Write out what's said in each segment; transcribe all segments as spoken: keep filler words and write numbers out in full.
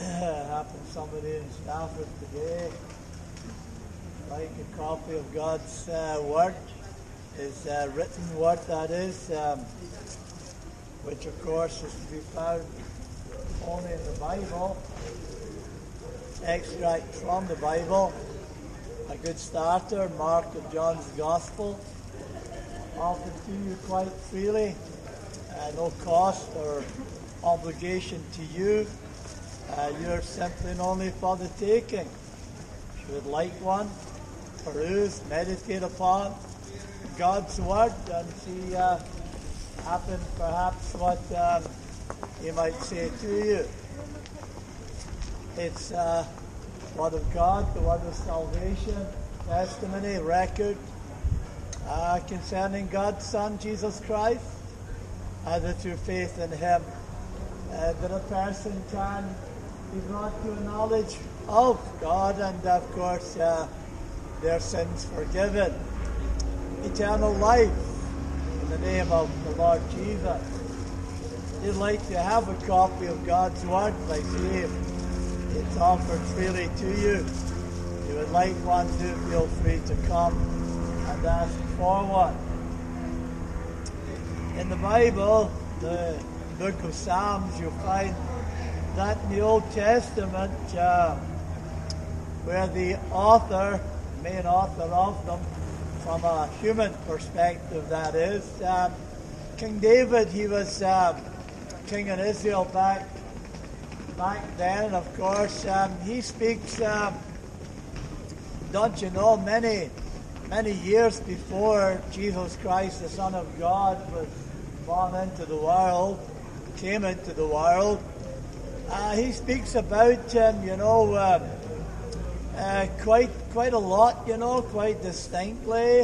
happened somebody in Stafford today like a copy of God's uh, Word, His uh, written Word, that is, um, which of course is to be found only in the Bible, extract from the Bible, a good starter, Mark and John's Gospel, offered to you quite freely, uh, no cost or obligation to you. Uh, you're simply and only for the taking. If you would like one, peruse, meditate upon God's Word and see uh, happen perhaps what um, He might say to you. It's uh, Word of God, the Word of salvation, testimony, record uh, concerning God's Son, Jesus Christ, uh, that through faith in Him, uh, that a person can be brought to a knowledge of God and, of course, uh, their sins forgiven. Eternal life in the name of the Lord Jesus. If you'd like to have a copy of God's Word, like say, it's offered freely to you. If you would like one, do feel free to come and ask for one. In the Bible, the book of Psalms, you'll find that in the Old Testament, uh, where the author, main author of them, from a human perspective that is, um, King David, he was um, king in Israel back back then, and of course um, he speaks, um, don't you know, many, many years before Jesus Christ, the Son of God, was born into the world, came into the world. Uh, he speaks about him, you know, uh, uh, quite quite a lot, you know, quite distinctly.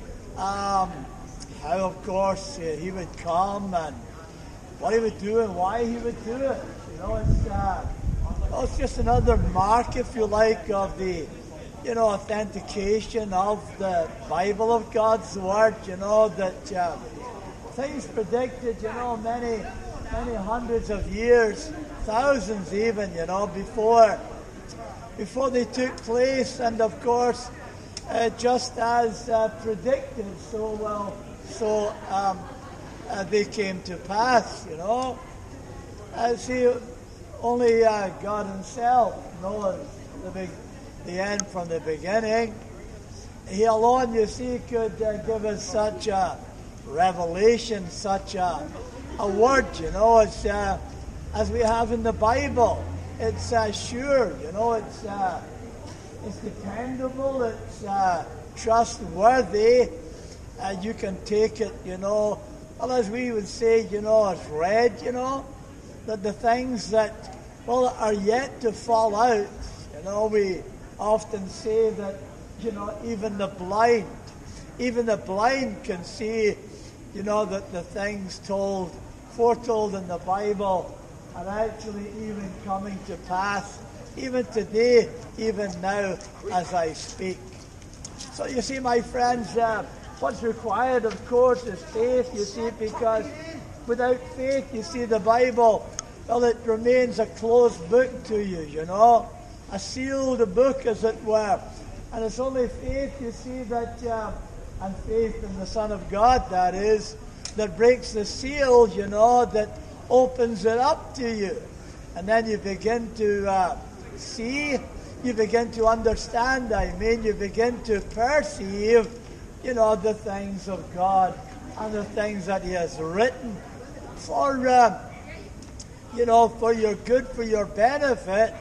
Um, how, of course, uh, he would come and what he would do and why he would do it. You know, it's uh, well, it's just another mark, if you like, of the, you know, authentication of the Bible of God's Word. You know that uh, things predicted, you know, many many hundreds of years, thousands even, you know, before before they took place, and of course, uh, just as uh, predicted, so well, so um, uh, they came to pass, you know. Uh, see, only uh, God Himself knows the big, the end from the beginning. He alone, you see, could uh, give us such a revelation, such a, a word, you know, as, uh, as we have in the Bible. It's uh, sure, you know, it's uh, it's dependable, it's uh, trustworthy, and uh, you can take it, you know, well, as we would say, you know, it's read, you know, that the things that, well, are yet to fall out, you know, we often say that, you know, even the blind, even the blind can see, you know, that the things told, foretold in the Bible are actually even coming to pass, even today, even now, as I speak. So you see, my friends, uh, what's required, of course, is faith, you see, because without faith, you see, the Bible, well, it remains a closed book to you, you know, a sealed book, as it were. And it's only faith, you see, that, uh, and faith in the Son of God, that is, that breaks the seal, you know, that opens it up to you. And then you begin to uh, see, you begin to understand, I mean, you begin to perceive, you know, the things of God and the things that He has written for, uh, you know, for your good, for your benefit.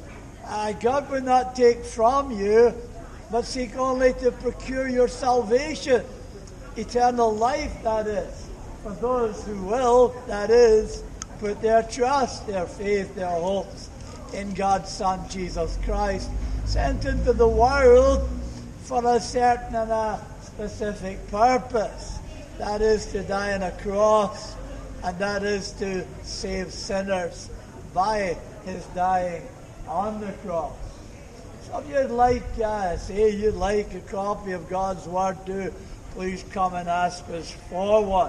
Uh, God will not take from you, but seek only to procure your salvation, eternal life, that is, for those who will, that is, put their trust, their faith, their hopes in God's Son, Jesus Christ, sent into the world for a certain and a specific purpose. That is to die on a cross, and that is to save sinners by His dying on the cross. So if you'd like, uh, say you'd like a copy of God's Word, do please come and ask us for one.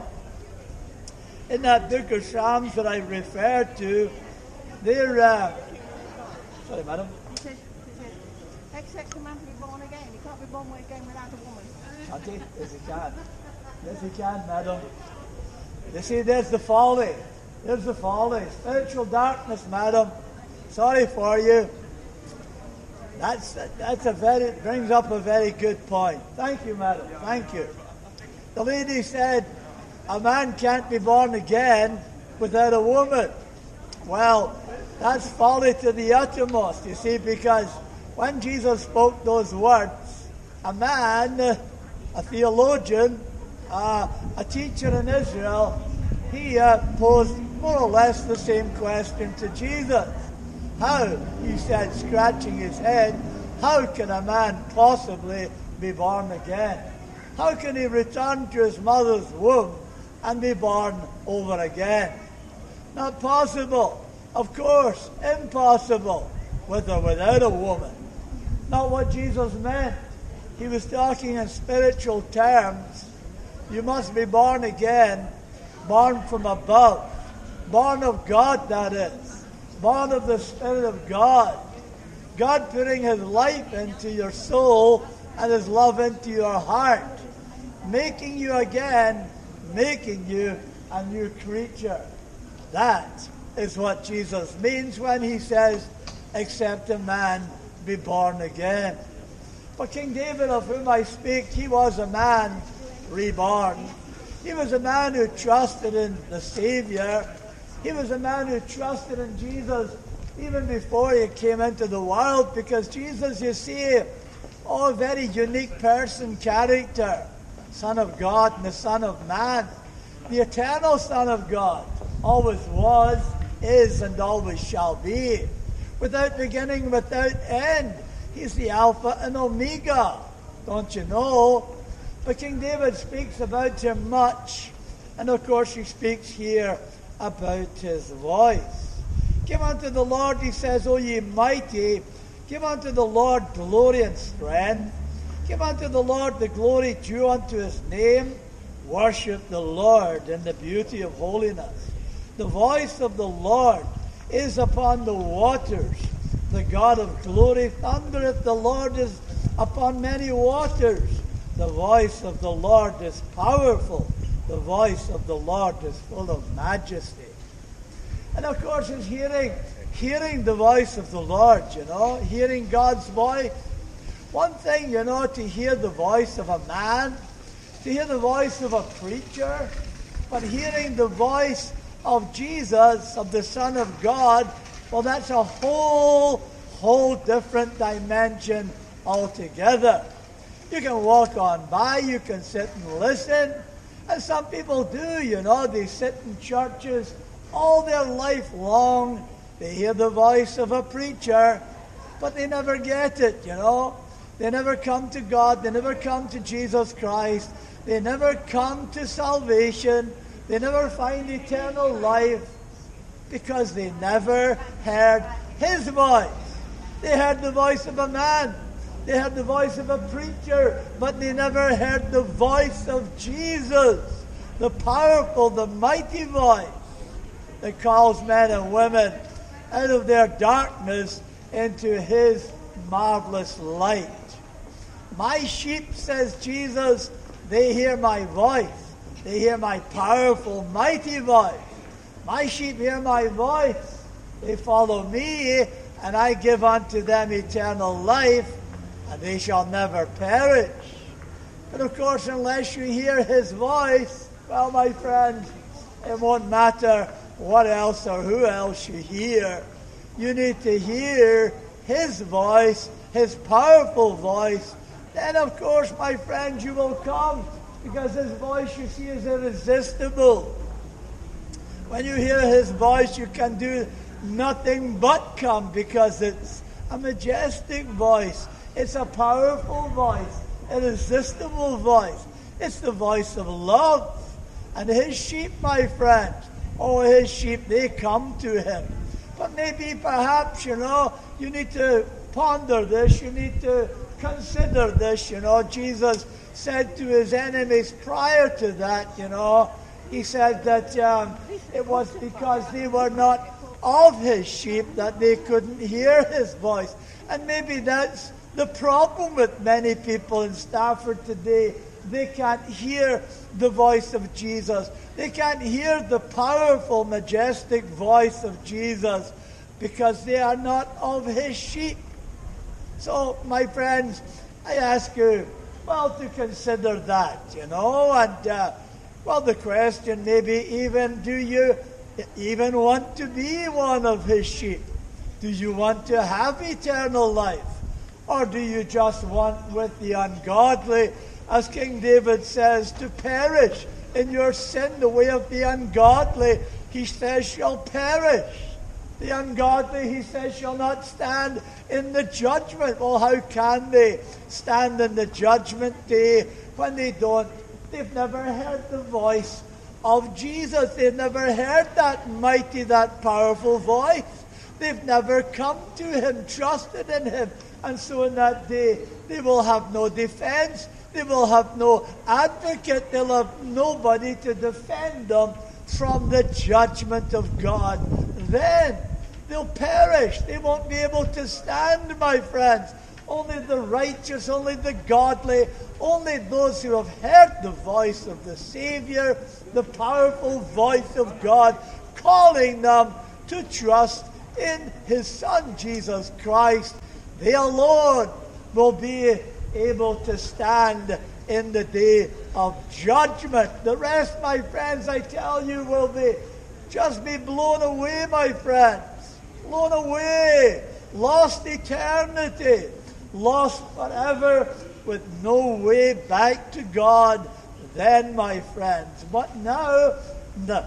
In that book of Psalms that I referred to, there, uh, Sorry, madam. He says, he says, except a man to be born again. He can't be born again without a woman. Can't he? Yes, he can. Yes, he can, madam. You see, there's the folly. There's the folly. Spiritual darkness, madam. Sorry for you. That's that's a very brings up a very good point. Thank you, madam. Thank you. The lady said, a man can't be born again without a woman. Well, that's folly to the uttermost, you see, because when Jesus spoke those words, a man, a theologian, uh, a teacher in Israel, he uh, posed more or less the same question to Jesus. How, he said, scratching his head, how can a man possibly be born again? How can he return to his mother's womb and be born over again? Not possible. Of course, impossible, with or without a woman. Not what Jesus meant. He was talking in spiritual terms. You must be born again, born from above, born of God, that is, born of the Spirit of God. God putting His life into your soul and His love into your heart, making you again, making you a new creature. That is what Jesus means when He says, except a man be born again. But King David, of whom I speak, he was a man reborn. He was a man who trusted in the Savior. He was a man who trusted in Jesus even before he came into the world, because Jesus, you see, oh, a very unique person, character, Son of God and the Son of Man, the eternal Son of God, always was, is, and always shall be, without beginning, without end. He's the Alpha and Omega, don't you know? But King David speaks about him much, and of course he speaks here about his voice. Give unto the Lord, he says, O ye mighty, give unto the Lord glory and strength. Give unto the Lord the glory due unto his name. Worship the Lord in the beauty of holiness. The voice of the Lord is upon the waters. The God of glory thundereth. The Lord is upon many waters. The voice of the Lord is powerful. The voice of the Lord is full of majesty. And of course, it's hearing, hearing the voice of the Lord, you know, hearing God's voice. One thing, you know, to hear the voice of a man, to hear the voice of a preacher, but hearing the voice of Jesus, of the Son of God, well, that's a whole, whole different dimension altogether. You can walk on by, you can sit and listen, and some people do, you know, they sit in churches all their life long. They hear the voice of a preacher, but they never get it, you know. They never come to God. They never come to Jesus Christ. They never come to salvation. They never find eternal life because they never heard His voice. They heard the voice of a man. They heard the voice of a preacher, but they never heard the voice of Jesus, the powerful, the mighty voice that calls men and women out of their darkness into His marvelous light. My sheep, says Jesus, they hear my voice. They hear my powerful, mighty voice. My sheep hear my voice. They follow me, and I give unto them eternal life, and they shall never perish. But of course, unless you hear His voice, well, my friends, it won't matter what else or who else you hear. You need to hear His voice, His powerful voice. Then, of course, my friends, you will come, because His voice, you see, is irresistible. When you hear His voice, you can do nothing but come, because it's a majestic voice. It's a powerful voice, irresistible voice. It's the voice of love. And His sheep, my friends, oh, His sheep, they come to Him. But maybe, perhaps, you know, you need to ponder this. You need to consider this, you know. Jesus said to His enemies prior to that, you know, He said that um, it was because they were not of his sheep that they couldn't hear his voice. And maybe that's the problem with many people in Stafford today. They can't hear the voice of Jesus. They can't hear the powerful, majestic voice of Jesus because they are not of his sheep. So, my friends, I ask you, well, to consider that, you know, and, uh, well, the question maybe even, do you even want to be one of his sheep? Do you want to have eternal life? Or do you just want with the ungodly, as King David says, to perish in your sin? The way of the ungodly, he says, shall perish. The ungodly, he says, shall not stand in the judgment. Well, how can they stand in the judgment day when they don't? They've never heard the voice of Jesus. They've never heard that mighty, that powerful voice. They've never come to him, trusted in him. And so in that day, they will have no defense. They will have no advocate. They'll have nobody to defend them from the judgment of God. Then they'll perish. They won't be able to stand, my friends. Only the righteous, only the godly, only those who have heard the voice of the Savior, the powerful voice of God, calling them to trust in his Son, Jesus Christ, they alone will be able to stand in the day of judgment. The rest, my friends, I tell you, will be just be blown away, my friends. Blown away. Lost eternity. Lost forever with no way back to God then, my friends. But now, no,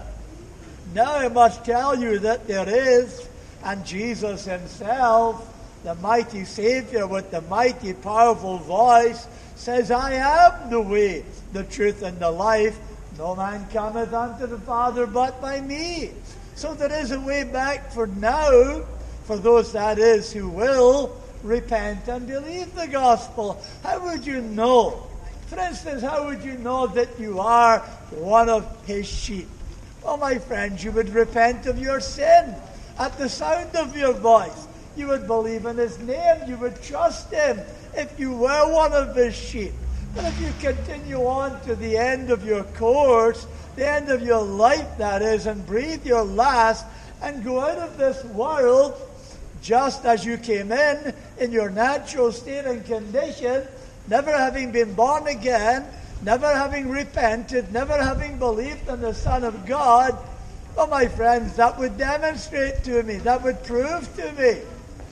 now I must tell you that there is, and Jesus himself, the mighty Savior with the mighty powerful voice, says, I am the way, the truth, and the life. No man cometh unto the Father but by me. So there is a way back for now, for those, that is, who will repent and believe the gospel. How would you know? For instance, how would you know that you are one of his sheep? Well, my friends, you would repent of your sin at the sound of your voice. You would believe in his name. You would trust him if you were one of his sheep. But if you continue on to the end of your course, the end of your life, that is, and breathe your last, and go out of this world just as you came in, in your natural state and condition, never having been born again, never having repented, never having believed in the Son of God, well, my friends, that would demonstrate to me, that would prove to me,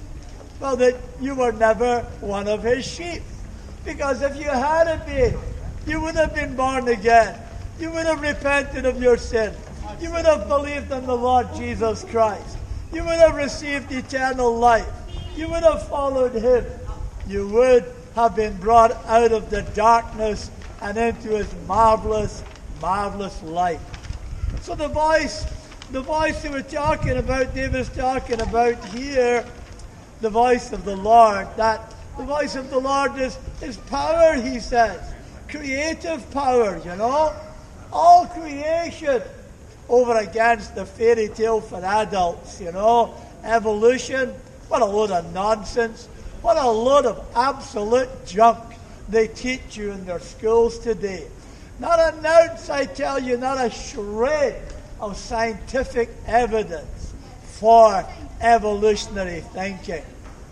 well, that you were never one of his sheep. Because if you had been, you would have been born again. You would have repented of your sin. You would have believed in the Lord Jesus Christ. You would have received eternal life. You would have followed him. You would have been brought out of the darkness and into his marvelous, marvelous light. So the voice, the voice that we're talking about, David's talking about here, the voice of the Lord, that the voice of the Lord is, is power, he says. Creative power, you know. All creation over against the fairy tale for adults, you know. Evolution, what a load of nonsense. What a load of absolute junk they teach you in their schools today. Not an ounce, I tell you, not a shred of scientific evidence for evolutionary thinking.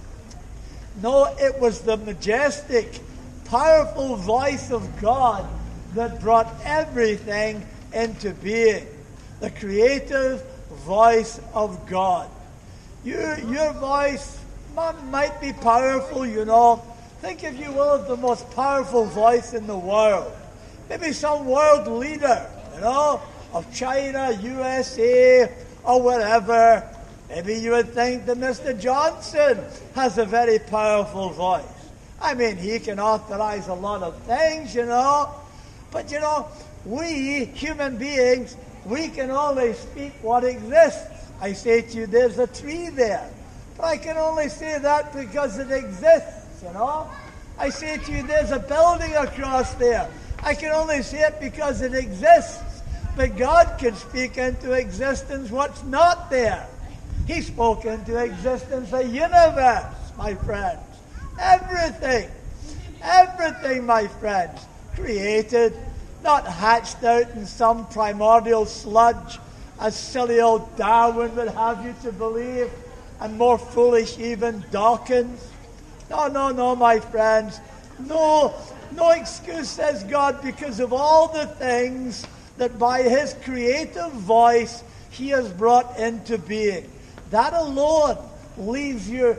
No, it was the majestic, powerful voice of God that brought everything into being. The creative voice of God. You, your voice might be powerful, you know. Think, if you will, of the most powerful voice in the world. Maybe some world leader, you know, of China, U S A, or wherever. Maybe you would think that Mister Johnson has a very powerful voice. I mean, he can authorize a lot of things, you know. But, you know, we, human beings, we can only speak what exists. I say to you, there's a tree there. But I can only say that because it exists, you know. I say to you, there's a building across there. I can only say it because it exists. But God can speak into existence what's not there. He spoke into existence a universe, my friends. Everything, everything, my friends, created, not hatched out in some primordial sludge, as silly old Darwin would have you to believe, and more foolish even Dawkins. No, no, no, my friends. No, no excuse, says God, because of all the things that by his creative voice he has brought into being. That alone leaves you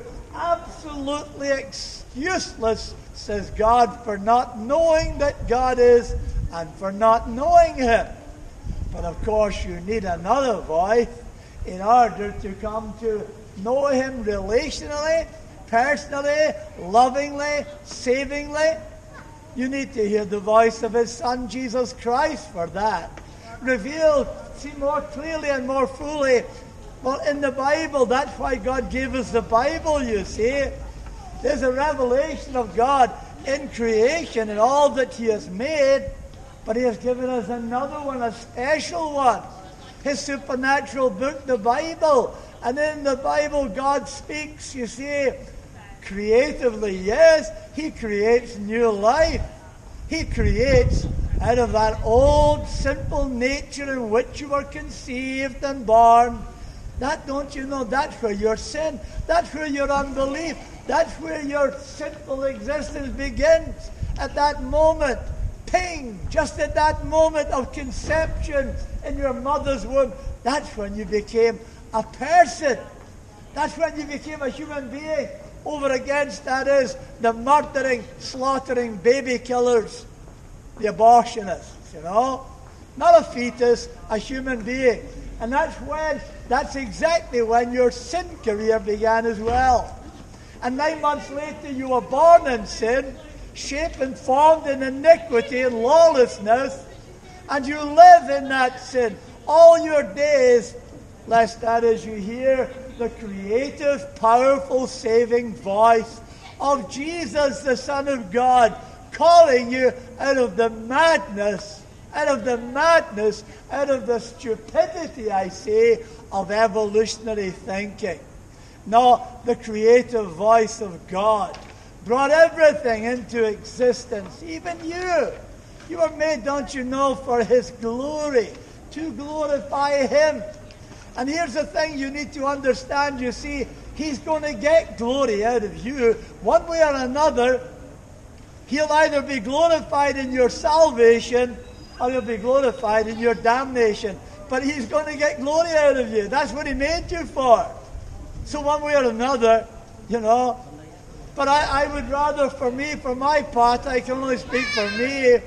absolutely excuseless, says God, for not knowing that God is and for not knowing him. But of course you need another voice in order to come to know him relationally, personally, lovingly, savingly. You need to hear the voice of his Son, Jesus Christ, for that. Revealed, see more clearly and more fully. Well, in the Bible, that's why God gave us the Bible, you see. There's a revelation of God in creation and all that he has made, but he has given us another one, a special one. His supernatural book, the Bible. And in the Bible, God speaks, you see, creatively. Yes, he creates new life. He creates out of that old, simple nature in which you were conceived and born. That, don't you know, that's where your sin, that's where your unbelief, that's where your sinful existence begins. At that moment, ping, just at that moment of conception in your mother's womb, that's when you became a person. That's when you became a human being. Over against, that is, the murdering, slaughtering baby killers, the abortionists, you know. Not a fetus, a human being. And that's when, that's exactly when your sin career began as well. And nine months later you were born in sin, shaped and formed in iniquity and lawlessness, and you live in that sin all your days, lest that is you hear the creative, powerful, saving voice of Jesus, the Son of God, calling you out of the madness, out of the madness, out of the stupidity, I say, of evolutionary thinking. No, the creative voice of God brought everything into existence, even you. You were made, don't you know, for his glory, to glorify him. And here's the thing you need to understand, you see, he's going to get glory out of you. One way or another, he'll either be glorified in your salvation or he'll be glorified in your damnation. But he's going to get glory out of you. That's what he made you for. So one way or another, you know. But I, I would rather, for me, for my part, I can only speak for me,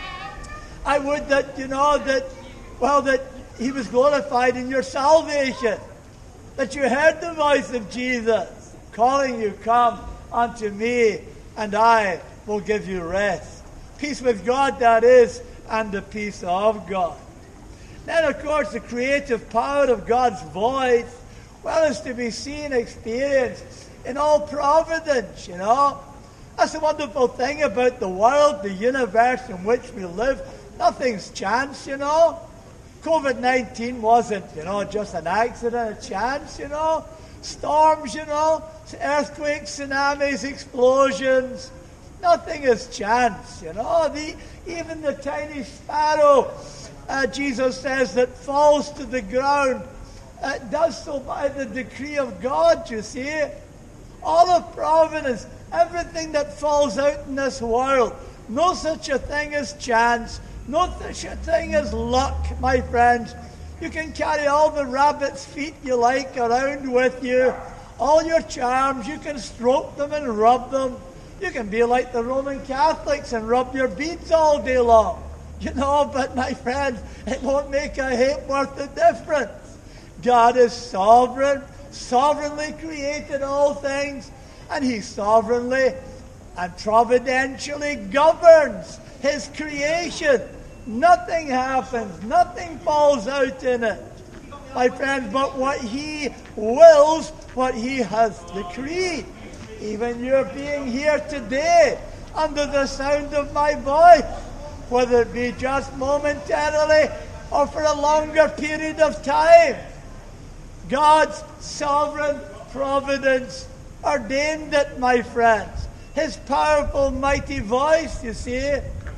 I would that, you know, that, well, that he was glorified in your salvation. That you heard the voice of Jesus calling you, come unto me, and I will give you rest. Peace with God, that is, and the peace of God. Then, of course, the creative power of God's voice, well, is to be seen, experienced in all providence, you know. That's the wonderful thing about the world, the universe in which we live. Nothing's chance, you know. covid nineteen wasn't, you know, just an accident, a chance, you know. Storms, you know, earthquakes, tsunamis, explosions. Nothing is chance, you know. The, even the tiny sparrow, uh, Jesus says, that falls to the ground, uh, does so by the decree of God, you see. All of providence, everything that falls out in this world, no such a thing as chance, no such a thing as luck, my friends. You can carry all the rabbit's feet you like around with you, all your charms, you can stroke them and rub them. You can be like the Roman Catholics and rub your beads all day long. You know, but my friends, it won't make a hit worth the difference. God is sovereign, sovereignly created all things, and he sovereignly and providentially governs his creation. Nothing happens, nothing falls out in it, my friends, but what he wills, what he has decreed. Even your being here today, under the sound of my voice, whether it be just momentarily or for a longer period of time, God's sovereign providence ordained it, my friends. His powerful, mighty voice, you see.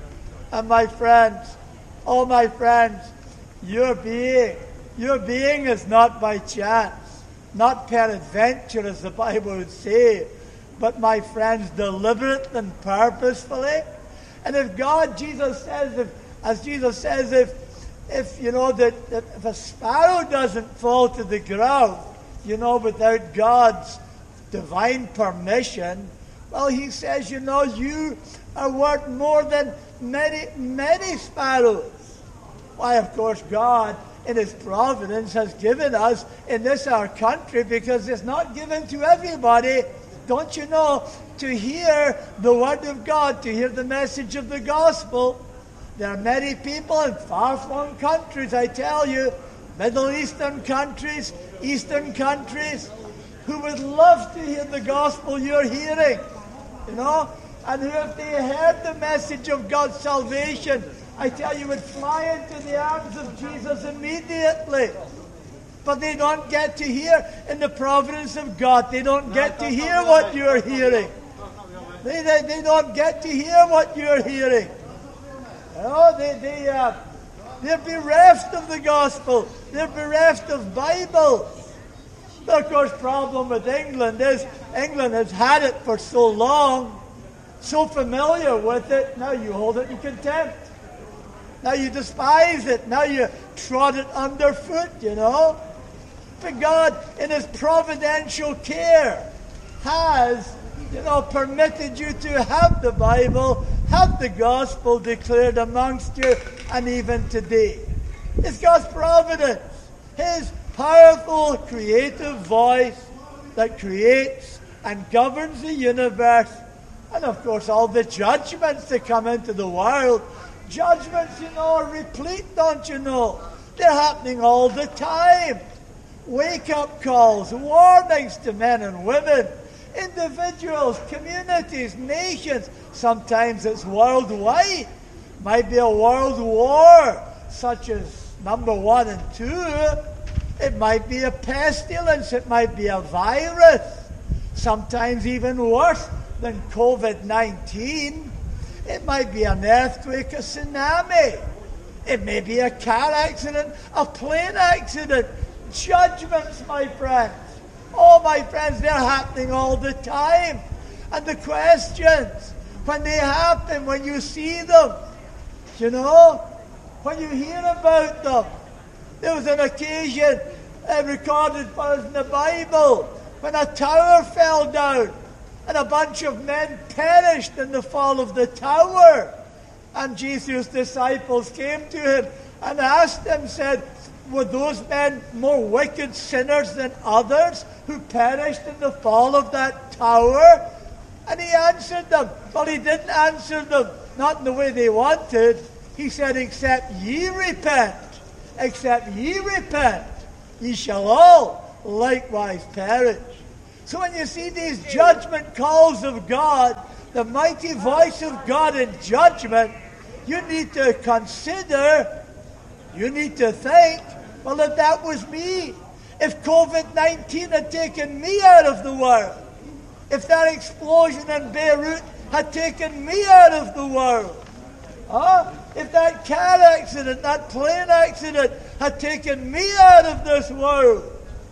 And my friends, oh my friends, your being, your being is not by chance, not peradventure, as the Bible would say, but, my friends, deliberate and purposefully. And if God, Jesus says, if, as Jesus says, if, if you know, that, that if a sparrow doesn't fall to the ground, you know, without God's divine permission, well, he says, you know, you are worth more than many, many sparrows. Why, of course, God, in his providence, has given us in this our country, because it's not given to everybody, don't you know, to hear the word of God, to hear the message of the gospel. There are many people in far-flung countries, I tell you, Middle Eastern countries, Eastern countries, who would love to hear the gospel you're hearing, you know, and who, if they heard the message of God's salvation, I tell you, would fly into the arms of Jesus immediately. But they don't get to hear in the providence of God. They don't get to hear what you're hearing. They, they, they don't get to hear what you're hearing. You know, they, they, uh, they're bereft of the gospel. They're bereft of Bible. The, of course, problem with England is England has had it for so long, so familiar with it, now you hold it in contempt. Now you despise it. Now you trod it underfoot, you know. But God, in his providential care, has, you know, permitted you to have the Bible, have the gospel declared amongst you, and even today. It's God's providence, his powerful creative voice that creates and governs the universe, and of course all the judgments that come into the world. Judgments, you know, are replete, don't you know? They're happening all the time. Wake-up calls, warnings to men and women, individuals, communities, nations. Sometimes it's worldwide. Might be a world war, such as number one and two. It might be a pestilence. It might be a virus. Sometimes even worse than covid nineteen. It might be an earthquake, a tsunami. It may be a car accident, a plane accident. Judgments, my friends. Oh, my friends, they're happening all the time. And the questions, when they happen, when you see them, you know, when you hear about them. There was an occasion uh, recorded for us in the Bible when a tower fell down and a bunch of men perished in the fall of the tower. And Jesus' disciples came to him and asked him, said, were those men more wicked sinners than others who perished in the fall of that tower? And he answered them. Well, he didn't answer them, not in the way they wanted. He said, except ye repent, except ye repent, ye shall all likewise perish. So when you see these judgment calls of God, the mighty voice of God in judgment, you need to consider, you need to think, well, if that was me, if covid nineteen had taken me out of the world, if that explosion in Beirut had taken me out of the world, huh? If that car accident, that plane accident had taken me out of this world,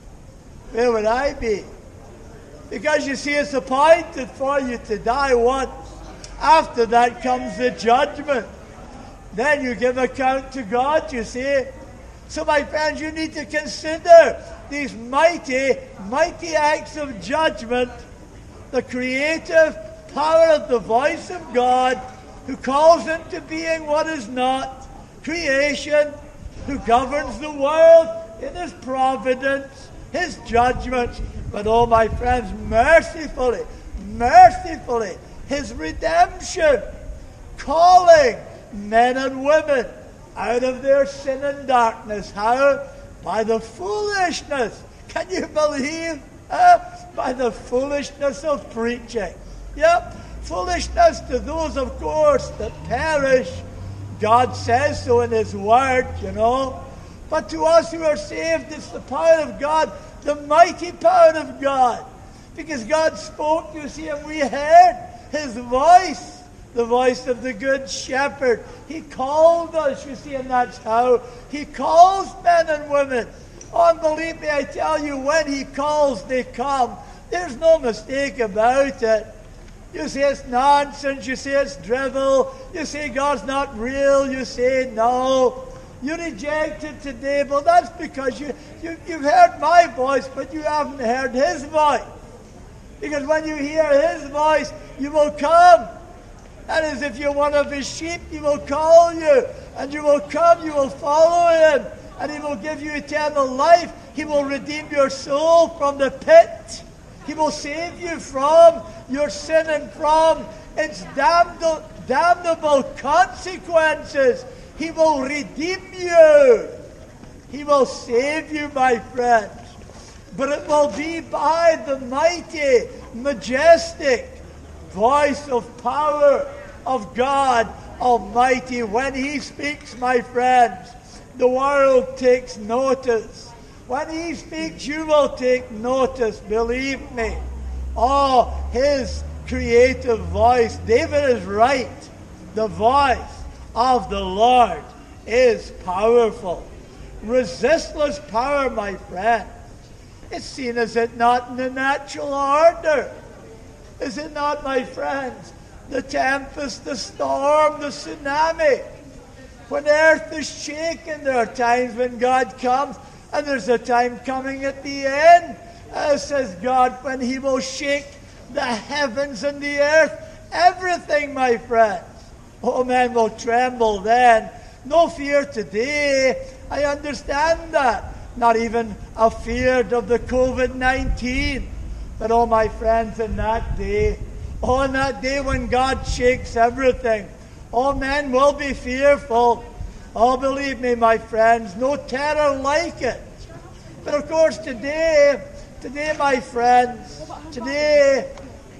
where would I be? Because you see, it's appointed for you to die once. After that comes the judgment. Then you give account to God, you see. So, my friends, you need to consider these mighty, mighty acts of judgment, the creative power of the voice of God, who calls into being what is not, creation, who governs the world in his providence, his judgments, but, oh, my friends, mercifully, mercifully, his redemption, calling men and women out of their sin and darkness. How? By the foolishness. Can you believe? Uh, by the foolishness of preaching. Yep, foolishness to those, of course, that perish. God says so in his word, you know. But to us who are saved, it's the power of God the mighty power of God. Because God spoke, you see, and we heard his voice, the voice of the good shepherd. He called us, you see, and that's how he calls men and women. Oh, and believe me, I tell you, when he calls, they come. There's no mistake about it. You say it's nonsense, you say it's drivel, you say God's not real, you say no. You reject it today, but that's because you, you, you've heard my voice, but you haven't heard his voice. Because when you hear his voice, you will come. That is, if you're one of his sheep, he will call you. And you will come, you will follow him. And he will give you eternal life. He will redeem your soul from the pit. He will save you from your sin and from its damnable, damnable consequences. He will redeem you. He will save you, my friends. But it will be by the mighty, majestic voice of power of God Almighty. When he speaks, my friends, the world takes notice. When he speaks, you will take notice, believe me. Oh, his creative voice. David is right. The voice of the Lord is powerful. Resistless power, my friend. It's seen, is it not, in the natural order? Is it not, my friends? The tempest, the storm, the tsunami. When earth is shaken, there are times when God comes, and there's a time coming at the end, as says God, when he will shake the heavens and the earth. Everything, my friends. Oh, men will tremble then. No fear today. I understand that. Not even a fear of the covid nineteen. But oh, my friends, in that day, oh, in that day when God shakes everything, all men will be fearful. Oh, believe me, my friends, no terror like it. But of course, today, today, my friends, today,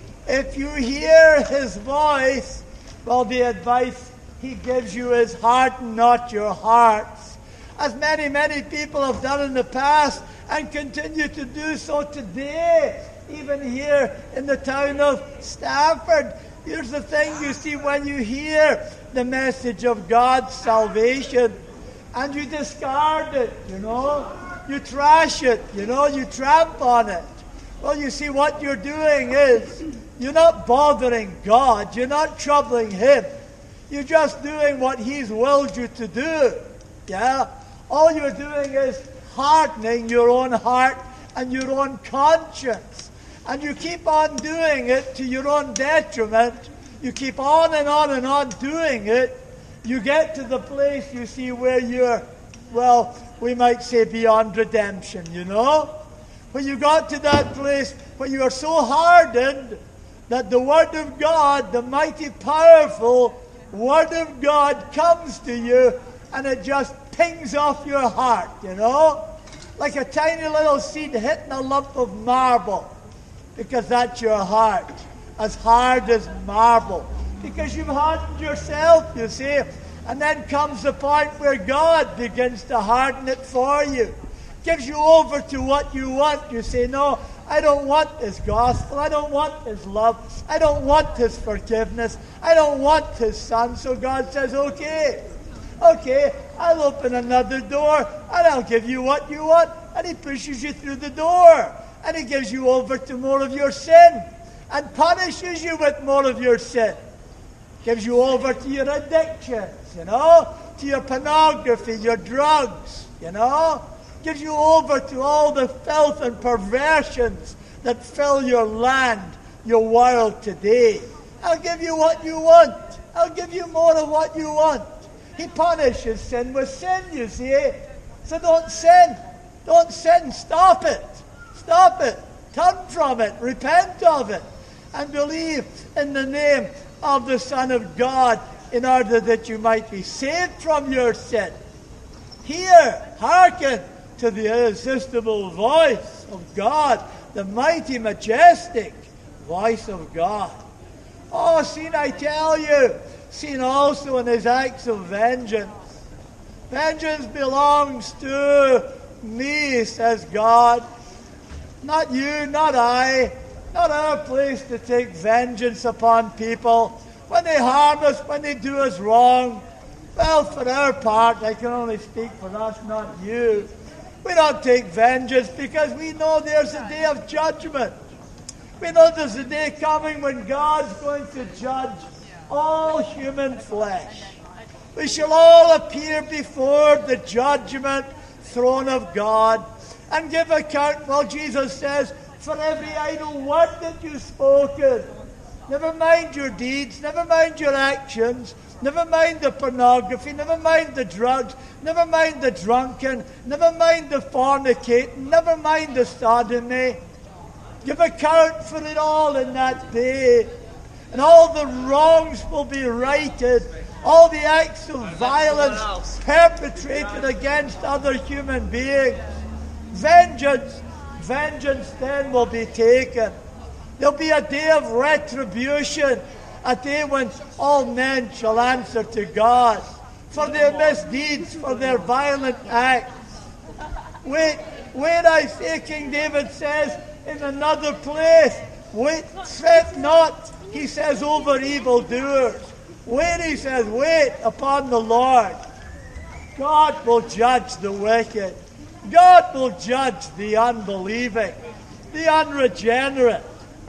if you hear his voice, well, the advice he gives you is harden not your hearts. As many, many people have done in the past and continue to do so today, even here in the town of Stafford. Here's the thing, you see, when you hear the message of God's salvation and you discard it, you know, you trash it, you know, you tramp on it. Well, you see, what you're doing is you're not bothering God, you're not troubling him. You're just doing what he's willed you to do. Yeah? All you're doing is hardening your own heart and your own conscience. And you keep on doing it to your own detriment. You keep on and on and on doing it. You get to the place, you see, where you're, well, we might say beyond redemption, you know? When you got to that place where you are so hardened that the Word of God, the mighty, powerful Word of God comes to you and it just pings off your heart, you know? Like a tiny little seed hitting a lump of marble. Because that's your heart. As hard as marble. Because you've hardened yourself, you see. And then comes the point where God begins to harden it for you. Gives you over to what you want. You say, no, I don't want his gospel. I don't want his love. I don't want his forgiveness. I don't want his son. So God says, okay, okay, I'll open another door and I'll give you what you want. And he pushes you through the door. And he gives you over to more of your sin. And punishes you with more of your sin. Gives you over to your addictions, you know, to your pornography, your drugs, you know. Gives you over to all the filth and perversions that fill your land, your world today. I'll give you what you want. I'll give you more of what you want. He punishes sin with sin, you see. So don't sin. Don't sin. Stop it. Stop it. Turn from it. Repent of it. And believe in the name of the Son of God in order that you might be saved from your sin. Hear, hearken to the irresistible voice of God, the mighty, majestic voice of God. Oh, seen, I tell you, seen also in his acts of vengeance. Vengeance belongs to me, says God. Not you, not I, not our place to take vengeance upon people when they harm us, when they do us wrong. Well, for our part, I can only speak for us, not you. We don't take vengeance because we know there's a day of judgment. We know there's a day coming when God's going to judge all human flesh. We shall all appear before the judgment throne of God and give account, well, Jesus says, for every idle word that you've spoken. Never mind your deeds, never mind your actions, never mind the pornography, never mind the drugs, never mind the drunken, never mind the fornicating, never mind the sodomy. Give account for it all in that day. And all the wrongs will be righted. All the acts of violence perpetrated against other human beings. Vengeance, vengeance then will be taken. There'll be a day of retribution, a day when all men shall answer to God for their misdeeds, for their violent acts. Wait, wait, I say, King David says in another place, wait, fret not, he says, over evildoers. Wait, he says, wait upon the Lord. God will judge the wicked. God will judge the unbelieving, the unregenerate.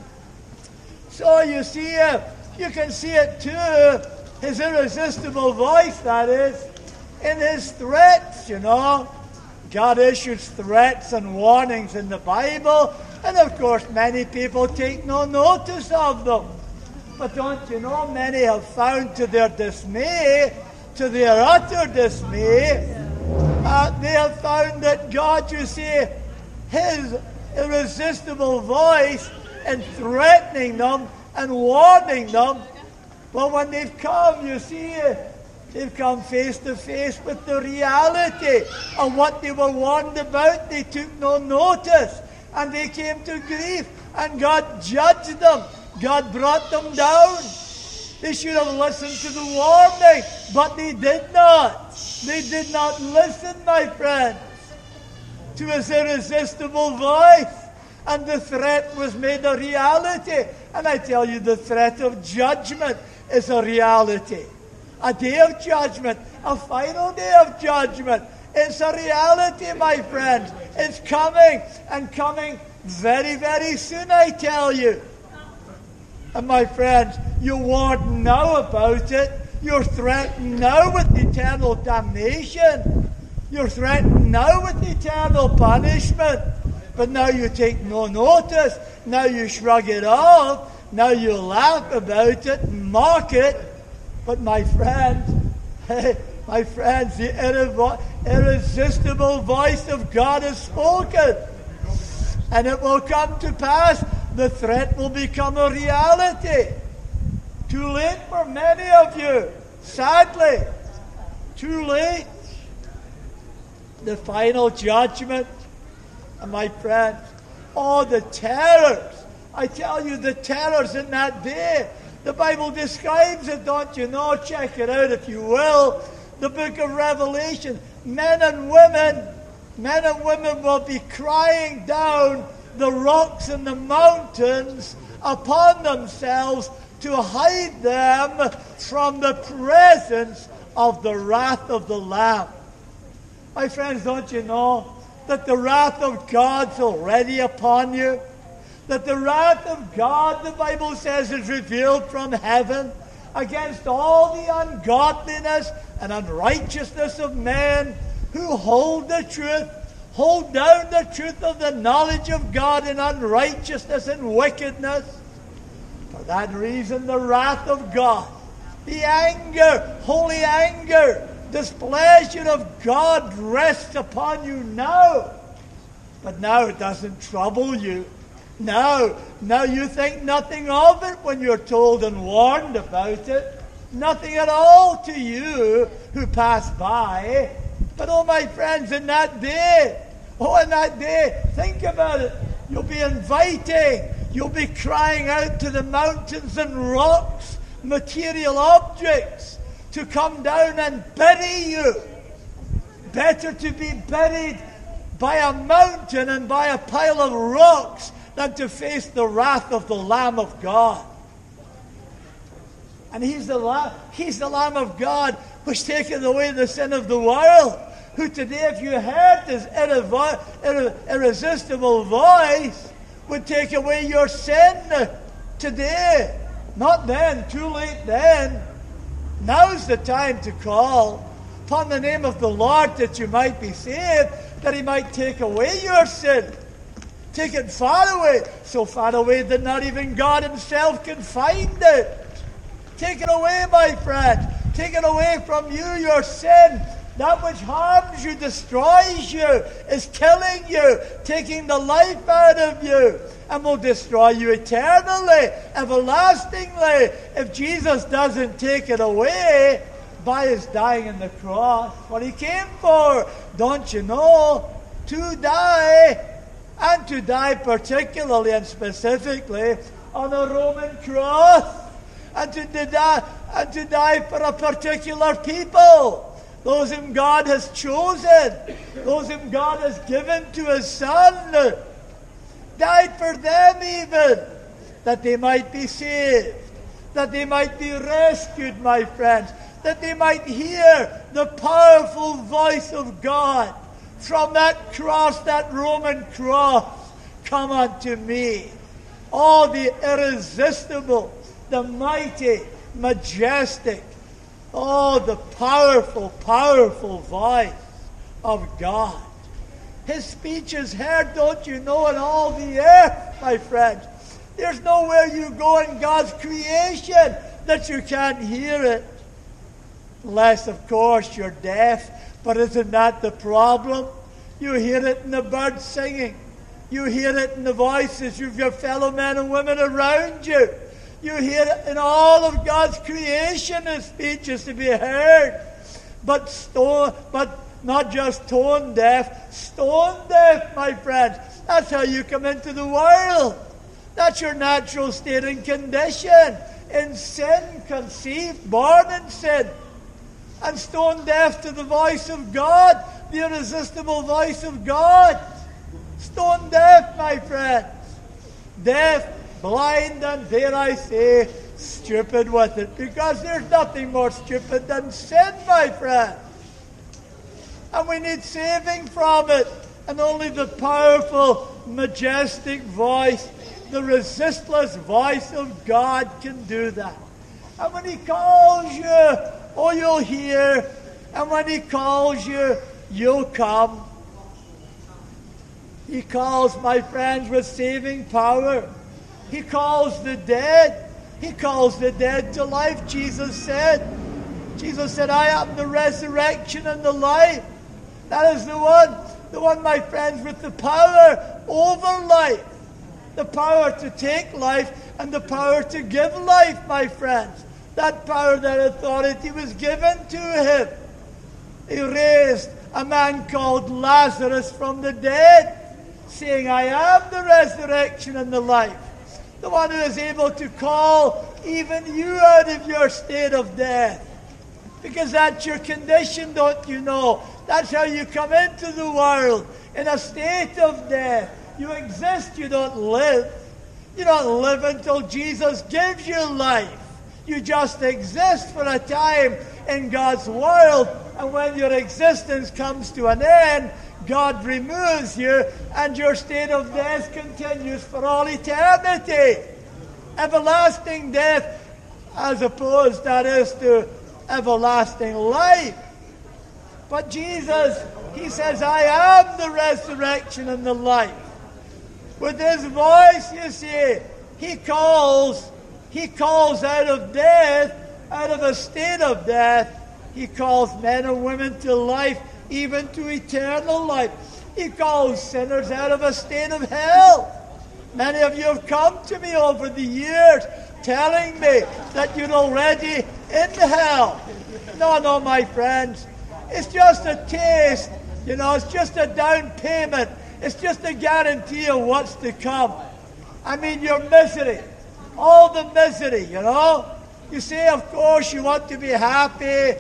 So you see, uh, you can see it too, his irresistible voice, that is, in his threats, you know. God issues threats and warnings in the Bible, and of course many people take no notice of them. But don't you know, many have found to their dismay, to their utter dismay, uh, they have found that God, you see, his irresistible voice in threatening them and warning them, but when they've come, you see, they've come face to face with the reality of what they were warned about. They took no notice, and they came to grief, and God judged them. God brought them down. They should have listened to the warning, but they did not. They did not listen, my friends, to his irresistible voice. And the threat was made a reality. And I tell you, the threat of judgment is a reality. A day of judgment, a final day of judgment. It's a reality, my friends. It's coming, and coming very, very soon, I tell you. And my friends, you're warned now about it. You're threatened now with eternal damnation. You're threatened now with eternal punishment. But now you take no notice. Now you shrug it off. Now you laugh about it and mock it. But my friends, my friends, the irrevo- irresistible voice of God has spoken. And it will come to pass. The threat will become a reality. Too late for many of you, sadly. Too late. The final judgment. And my friends, all the terrors. I tell you, the terrors in that day. The Bible describes it, don't you know? Check it out if you will. The book of Revelation. Men and women, men and women will be crying down the rocks and the mountains upon themselves to hide them from the presence of the wrath of the Lamb. My friends, don't you know that the wrath of God's already upon you? That the wrath of God, the Bible says, is revealed from heaven against all the ungodliness and unrighteousness of men who hold the truth, hold down the truth of the knowledge of God in unrighteousness and wickedness. For that reason, the wrath of God, the anger, holy anger, displeasure of God rests upon you now. But now it doesn't trouble you. Now, now you think nothing of it when you're told and warned about it. Nothing at all to you who pass by. But oh, my friends, in that day, oh, in that day, think about it. You'll be inviting, you'll be crying out to the mountains and rocks, material objects, to come down and bury you. Better to be buried by a mountain and by a pile of rocks than to face the wrath of the Lamb of God. And he's the, Lamb, he's the Lamb of God which taketh away the sin of the world, who today, if you heard his irrevo- irre- irresistible voice, would take away your sin today. Not then, too late then. Now's the time to call upon the name of the Lord that you might be saved, that he might take away your sin. Take it far away, so far away that not even God himself can find it. Take it away, my friend. Take it away from you, your sin. That which harms you, destroys you, is killing you, taking the life out of you, and will destroy you eternally, everlastingly, if Jesus doesn't take it away by his dying on the cross. What he came for, don't you know? To die, and to die particularly and specifically on a Roman cross, and to die, and to die for a particular people. Those whom God has chosen, those whom God has given to his Son, died for them even, that they might be saved, that they might be rescued, my friends, that they might hear the powerful voice of God from that cross, that Roman cross. Come unto me. Oh, the irresistible, the mighty, majestic, oh, the powerful, powerful voice of God. His speech is heard, don't you know, in all the earth, my friends. There's nowhere you go in God's creation that you can't hear it. Unless, of course, you're deaf. But isn't that the problem? You hear it in the birds singing. You hear it in the voices of your fellow men and women around you. You hear it in all of God's creation. His speech is to be heard. But stone, but not just tone deaf, stone deaf, my friends. That's how you come into the world. That's your natural state and condition. In sin, conceived, born in sin. And stone deaf to the voice of God, the irresistible voice of God. Stone deaf, my friends. Deaf, blind, and dare I say, stupid with it. Because there's nothing more stupid than sin, my friend. And we need saving from it. And only the powerful, majestic voice, the resistless voice of God can do that. And when he calls you, oh, you'll hear. And when he calls you, you'll come. He calls, my friends, with saving power. He calls the dead. He calls the dead to life, Jesus said. Jesus said, I am the resurrection and the life. That is the one, the one, my friends, with the power over life. The power to take life and the power to give life, my friends. That power, that authority was given to him. He raised a man called Lazarus from the dead, saying, I am the resurrection and the life. The one who is able to call even you out of your state of death. Because that's your condition, don't you know? That's how you come into the world, in a state of death. You exist, you don't live. You don't live until Jesus gives you life. You just exist for a time in God's world, and when your existence comes to an end, God removes you, and your state of death continues for all eternity. Everlasting death, as opposed, that is, to everlasting life. But Jesus, he says, I am the resurrection and the life. With his voice, you see, he calls, he calls out of death, out of a state of death, he calls men and women to life, even to eternal life. He calls sinners out of a state of hell. Many of you have come to me over the years telling me that you're already in hell. No, no, my friends. It's just a taste. You know, it's just a down payment. It's just a guarantee of what's to come. I mean, your misery. All the misery, you know. You say, of course, you want to be happy.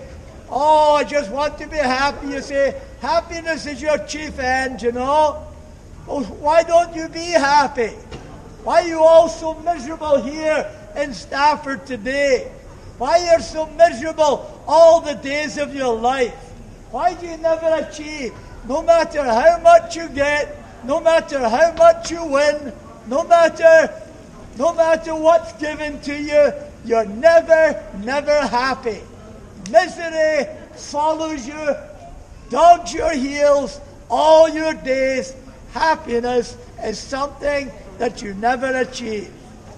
Oh, I just want to be happy. You say, happiness is your chief end, you know. Well, why don't you be happy? Why are you all so miserable here in Stafford today? Why are you so miserable all the days of your life? Why do you never achieve? No matter how much you get, no matter how much you win, no matter, no matter what's given to you, you're never, never happy. Misery follows you, dogs your heels all your days. Happiness is something that you never achieve.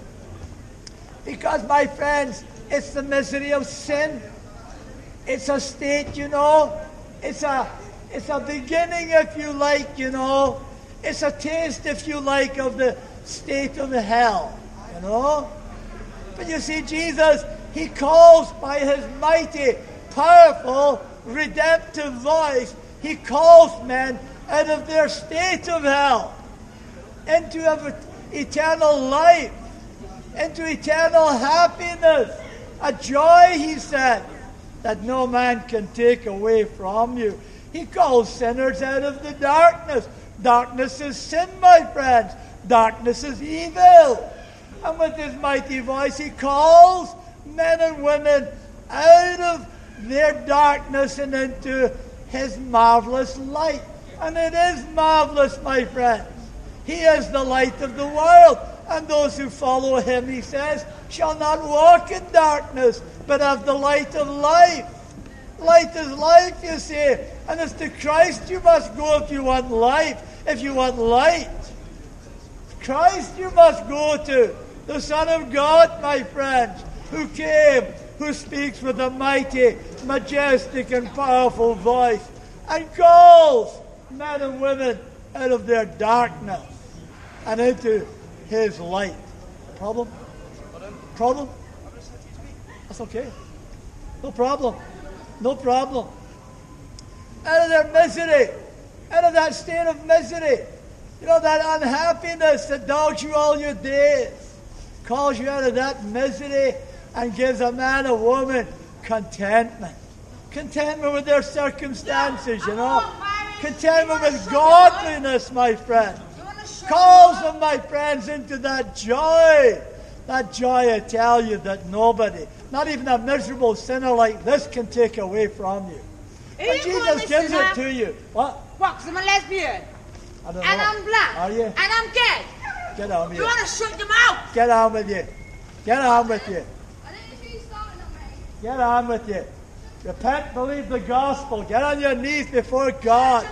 Because, my friends, it's the misery of sin. It's a state, you know. It's a, it's a beginning, if you like, you know. It's a taste, if you like, of the state of hell, you know. But you see, Jesus, he calls by his mighty, powerful, redemptive voice, he calls men out of their state of hell into eternal life, into eternal happiness, a joy, he said, that no man can take away from you. He calls sinners out of the darkness. Darkness is sin, my friends. Darkness is evil. And with his mighty voice, he calls men and women out of their darkness and into his marvelous light. And it is marvelous, my friends. He is the light of the world. And those who follow him, he says, shall not walk in darkness, but have the light of life. Light is life, you see. And it's to Christ you must go if you want life, if you want light. Christ you must go to, the Son of God, my friends, who came, who speaks with a mighty, majestic, and powerful voice, and calls men and women out of their darkness and into his light. Problem? Problem? That's okay. No problem. No problem. Out of their misery, out of that state of misery, you know, that unhappiness that dogs you all your days, calls you out of that misery and gives a man or woman contentment. Contentment with their circumstances, you know. Contentment with godliness, my friend. Calls them, my friends, into that joy. That joy, I tell you, that nobody, not even a miserable sinner like this, can take away from you. But Jesus gives it to you. What? What? Because I'm a lesbian. I don't know. And I'm black. Are you? And I'm gay. Get on with You you. want to shut them out? Get on with you. Get on with you. Get on with you. Repent, believe the gospel. Get on your knees before God.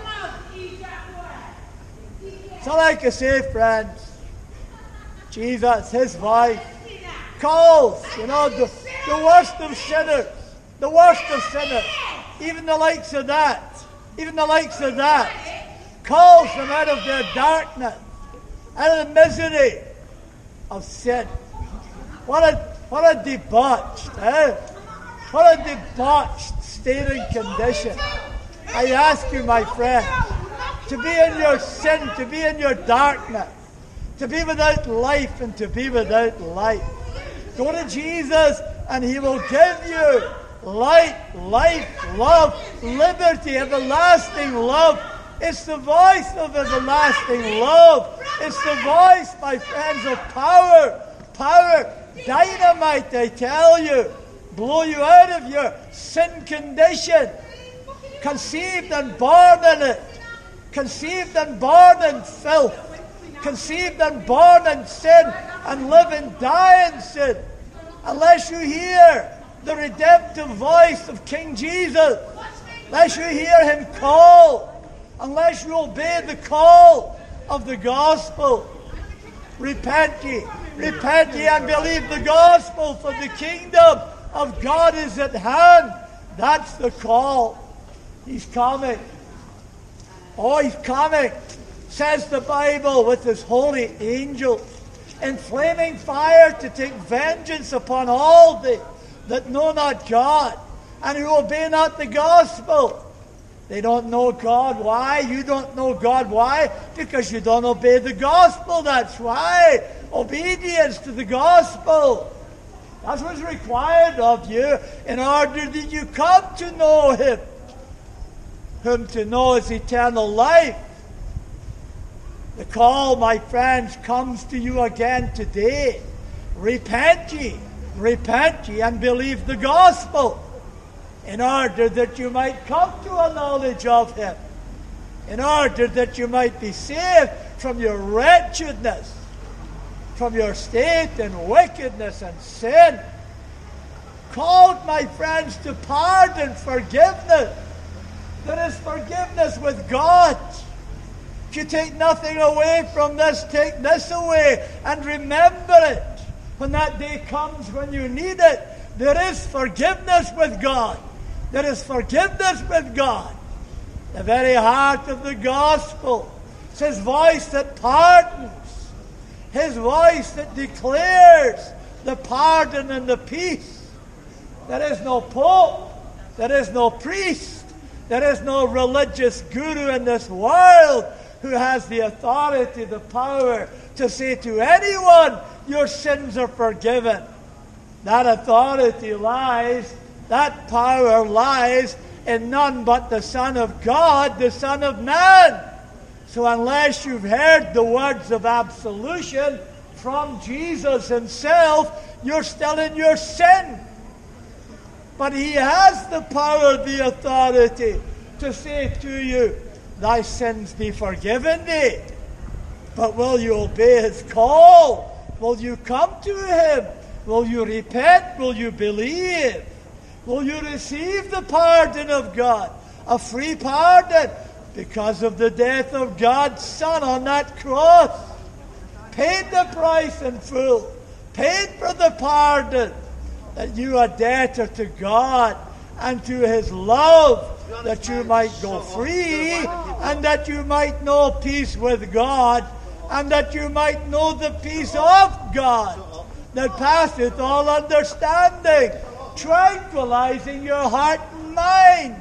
So like I say, friends, Jesus, his voice, calls, you know, the, the worst of sinners, the worst of sinners, even the likes of that, even the likes of that, calls them out of their darkness, out of the misery of sin. What a, what a debauched, eh? What a debauched state and condition. I ask you, my friend, to be in your sin, to be in your darkness, to be without life and to be without light. Go to Jesus and he will give you light, life, love, liberty, everlasting love. It's the voice of everlasting love. It's the voice, my friends, of power. Power, dynamite, I tell you. Blow you out of your sin condition. Conceived and born in it. Conceived and born in filth. Conceived and born in sin. And live and die in sin. Unless you hear the redemptive voice of King Jesus. Unless you hear him call. Unless you obey the call of the gospel. Repent ye. Repent ye and believe the gospel, for the kingdom of God is at hand. That's the call. He's coming. Oh, he's coming, says the Bible, with his holy angels in flaming fire to take vengeance upon all they that know not God and who obey not the gospel. They don't know God. Why? You don't know God. Why? Because you don't obey the gospel. That's why. Obedience to the gospel. That's what's required of you in order that you come to know Him. Whom to know is eternal life. The call, my friends, comes to you again today. Repent ye, repent ye, and believe the gospel, in order that you might come to a knowledge of Him, in order that you might be saved from your wretchedness, from your state in wickedness and sin. Called, my friends, to pardon, forgiveness. There is forgiveness with God. If you take nothing away from this, take this away and remember it. When that day comes when you need it, there is forgiveness with God. There is forgiveness with God. The very heart of the gospel. It's His voice that pardons. His voice that declares the pardon and the peace. There is no pope. There is no priest. There is no religious guru in this world who has the authority, the power to say to anyone, your sins are forgiven. That authority lies, that power lies in none but the Son of God, the Son of Man. So unless you've heard the words of absolution from Jesus Himself, you're still in your sin. But He has the power, the authority to say to you, thy sins be forgiven thee. But will you obey His call? Will you come to Him? Will you repent? Will you believe? Will you receive the pardon of God? A free pardon because of the death of God's Son on that cross. Paid the price in full. Paid for the pardon. That you are debtor to God and to His love, that you might go free and that you might know peace with God and that you might know the peace of God that passeth all understanding, tranquilizing your heart and mind.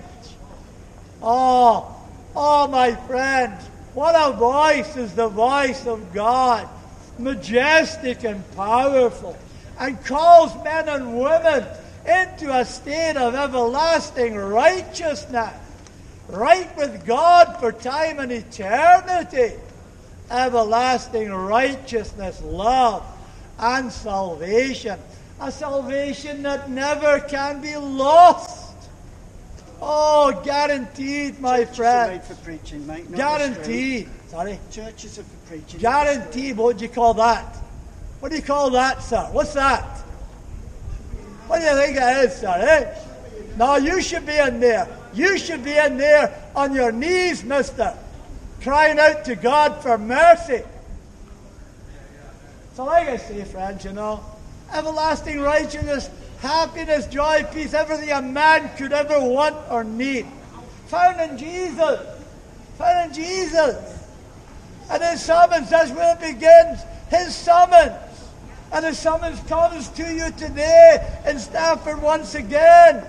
Oh, oh, my friends, what a voice is the voice of God, majestic and powerful, and calls men and women into a state of everlasting righteousness, right with God for time and eternity. Everlasting righteousness, love, and salvation. A salvation that never can be lost. Oh, guaranteed, my Churches friend. are made for preaching, mate. Not Guaranteed. Sorry? Churches are for preaching. Guaranteed. What do you call that? What do you call that, sir? What's that? What do you think it is, sir, eh? No, you should be in there. You should be in there on your knees, mister, crying out to God for mercy. So like I say, friends, you know, everlasting righteousness, happiness, joy, peace, everything a man could ever want or need, found in Jesus. Found in Jesus. And His summons, that's where it begins. His summons. And His summons comes to you today in Stafford once again.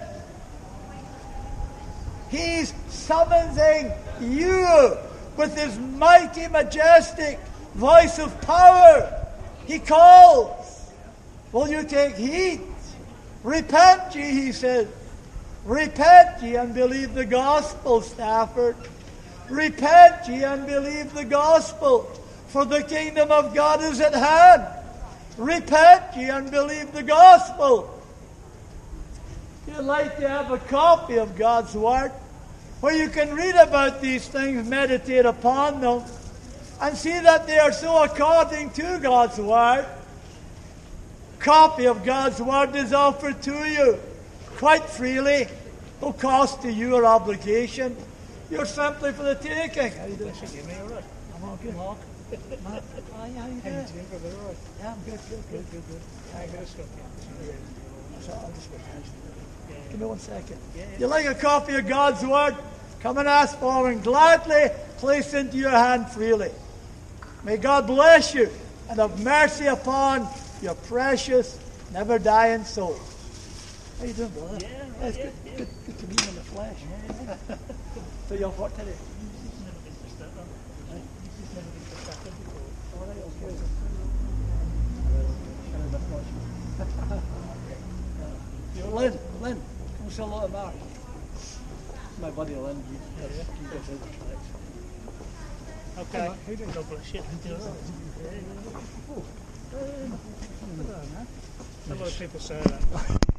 He's summoning you with His mighty, majestic voice of power. He calls. Will you take heed? Repent ye, He says. Repent ye and believe the gospel, Stafford. Repent ye and believe the gospel, for the kingdom of God is at hand. Repent ye and believe the gospel. You'd like to have a copy of God's Word where you can read about these things, meditate upon them, and see that they are so according to God's Word. Copy of God's Word is offered to you quite freely. No cost to you or obligation. You're simply for the taking. How you doing? I'm all good. Mark. Mark. Hi, how you doing? How you doing, brother? All right. Yeah, I'm good, good, good, good, good. I got a stop here. So I'll just wait. Give me one second. Yeah, yeah. You like a copy of God's Word? Come and ask for and gladly place into your hand freely. May God bless you and have mercy upon your precious, never dying soul. How you doing, brother? Yeah, right, yeah, it's good, yeah. Good, good to meet you in the flesh. Yeah, yeah. So you're what today? He's never been to Stafford. Right? He's never been to Stafford before. All right, okay. Lynn, Lynn, come say hello to Mark. My buddy Lynn. He, yeah, yeah. He does it. Okay. God bless you. A lot of people say that.